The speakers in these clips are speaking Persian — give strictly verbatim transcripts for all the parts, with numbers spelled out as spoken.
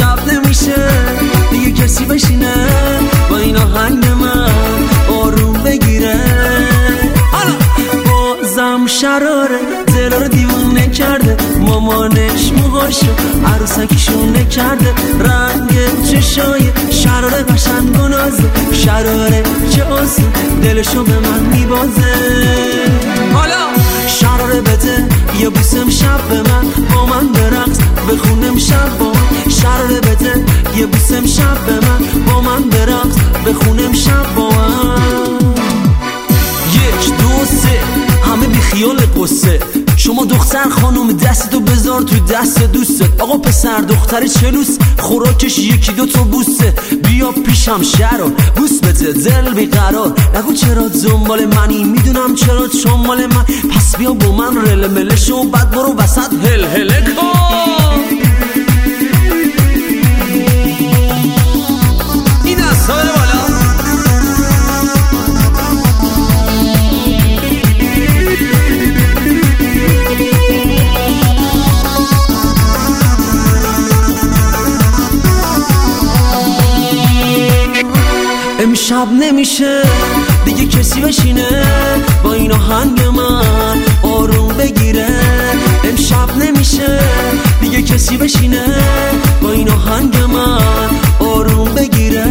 امشب نمیشه دیگه کسی بشینه با این آهنگ من آروم بگیره. حالا بازم شراره دل رو دیوونه کرده، مامانش موهاشو عروسکیشونه کرده، رنگ چشای شراره قشنگ و نازه، شراره چه آسون دلشو به من میبازه. حالا شراره بده یه بوسم شب به من، با من برقص بخونم شب با من. شراره بده یه بوسم شب به من، با من برقص بخونم شب با من. یک دو سه همه بی خیال قصه، شما دختر خانم دستتو بذار تو دست دوستت. آقا پسر دختر چلوس خوراکش یکی دو تا بوسه، بیا پیشم شرار بوس بده دل بیقرار، نگو چرا دنبال منی میدونم چرا چون مال من، پس بیا با من رل مله شو بعد برو وسط هل هله کن. این دستا بده بالا. امشب نمیشه دیگه کسی بشینه با این آهنگ من آروم بگیره. امشب نمیشه دیگه کسی بشینه با این آهنگ من آروم بگیره.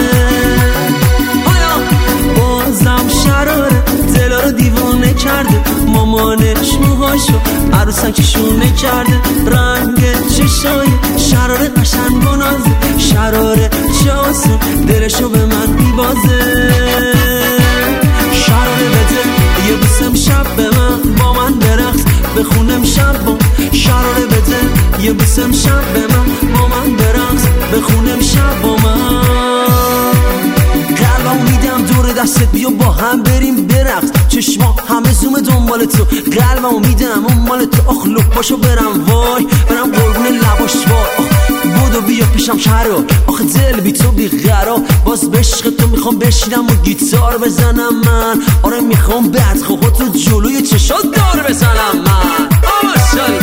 حالا بازم شراره دل رو دیوونه کرده، مامانش موهاشو عروسکیشونه کرده، رنگ چشای شراره قشنگ و نازه، شراره چه آسون دلشو به من میبازه. شراره بده یه بوسم شب به من، با من برقص بخونم شب با. شراره بده یه بوسم شب به من، با من برقص بخونم شب با من. قلبم میدم دور دستت بیا با هم بریم برقص، چشما همه زوم دنبال تو، قلبم میدم اون مال تو. آخ لپاشو برم وای برم قربون لباش وای، بودو بیا پیشم شرار آخه دل بی تو بی قرار، باز به عشق تو میخوام بشینم و گیتار بزنم من، آره میخوام بدخواه تو جلوی چشات دار بزنم من. آماشال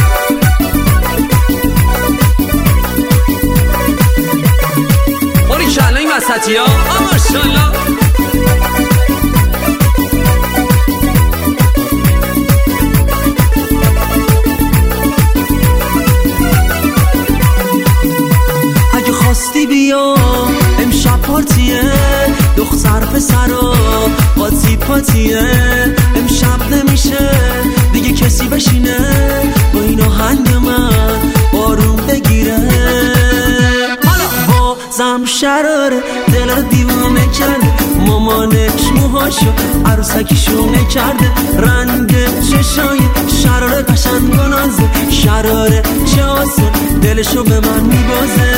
باری کلا این وسطی ها. آماشالله خواستی بیا امشب پارتیه، دختر پسرا قاطی پاتیه. امشب نمیشه دیگه کسی بشینه با این آهنگ من آروم بگیره. حالا بازم شراره دل رو دیوونه کرده، مامانش موهاشو عروسکیشونه کرده، رنگ چشای شراره قشنگ و نازه، شراره چه آسون دلشو به من میبازه.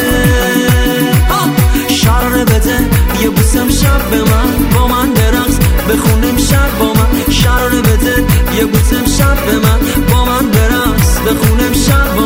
شراره بده یه بوسم شب به من، با من برقص بخونم شب با من. شراره بده یه بوسم شب به من، با من برقص بخونم شب با